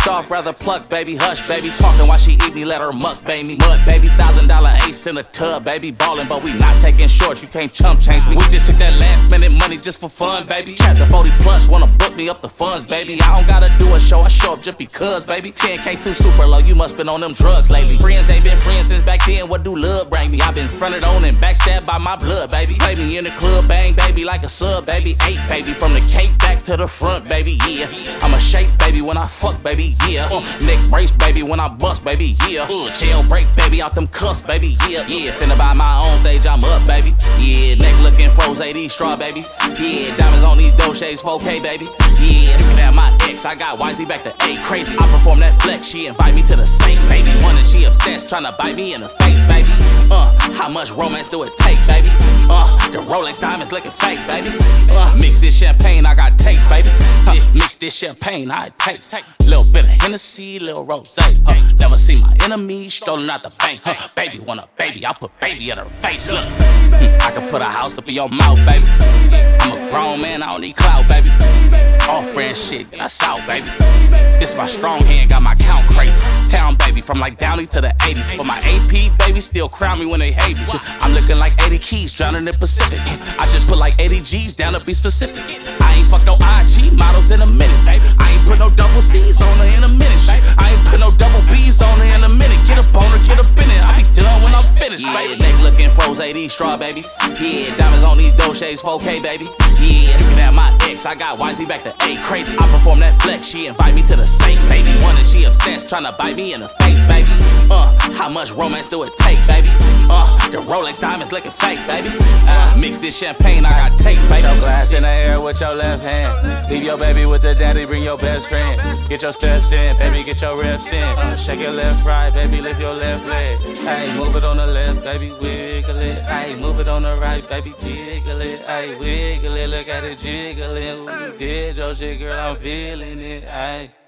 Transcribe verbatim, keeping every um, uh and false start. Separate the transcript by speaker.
Speaker 1: Fucked off, rather pluck, baby. Hush, baby. Talking while she eat me, let her muck, baby. Mud, baby. Thousand dollar ace in a tub, baby. Ballin', but we not taking shorts. You can't chump change me. We just took that last minute money just for fun, baby. Chapter forty plus, wanna book me up the funds, baby. I don't gotta do a show, I show up just because, baby. ten K too super low, you must been on them drugs lately. Friends ain't been friends since back then, what do love bring me? I been fronted on and backstabbed by my blood, baby. Play me in the club, bang, baby, like a sub, baby. Eight, baby, from the cape back to the front, baby, yeah. I'm a shape, baby, when I fuck, baby, yeah. Uh, neck brace, baby, when I bust, baby, yeah. Uh, jailbreak, baby, out them cuffs, baby, yeah. Yeah, finna buy my own stage, I'm up, baby. Yeah, neck looking froze, eighty straw, babies. Yeah, diamonds on these Dolces, four K, baby. Yeah, looking at my ex, I got Y Z back to eight, crazy. I perform that flex, she invite me to the Saints, baby. One and she obsessed, tryna bite me in the face, baby. Uh, how much romance do it take, baby? Uh, the Rolex diamonds looking fake, baby. Uh, mix this champagne, I got taste, baby. Uh, mix this champagne, I taste. Little bit of Hennessy, little rosé. Uh, never see my enemies stolen out the bank. Uh, baby want a baby, I put baby in her face. Look, mm, I can put a house up in your mouth, baby. I'm a grown man, I don't need clout, baby. Off-brand shit, get us out, baby. This my strong hand, got my count crazy. Town, baby, from like Downey to the eighties. For my A P, baby, still crown me when they hate me. I'm looking like eighty keys, drowning in the Pacific. I just put like eighty G's down to be specific. I ain't fucked no I G models in a minute, baby. I ain't put no double C's on her in a minute, baby. I ain't put no double B's on her in a minute. Get up on her, get up in it. I be done when I'm finished, baby. Neck looking froze, eighty straw, babies. Yeah, diamonds on these Dolces, four K, baby. Yeah, looking at my ex, I got Y Z back to eight, crazy. I perform that flex, she invite me to the Saints, baby. One and she obsessed, tryna bite me in the face, baby. Uh, how much romance do it take, baby? Uh, the Rolex diamonds looking fake, baby. Uh, mix this champagne, I got taste, baby.
Speaker 2: Put your glass in the air with your left hand. Leave your baby with the daddy, bring your best friend. Get your steps in, baby, get your reps in. Shake your left, right, baby, lift your left leg. Hey, move it on the left, baby, wiggle it. Hey, move it on the right, baby, jiggle it. Hey, wiggle it, look at it, jiggle it. When you did your shit, girl, I'm feeling it. Hey.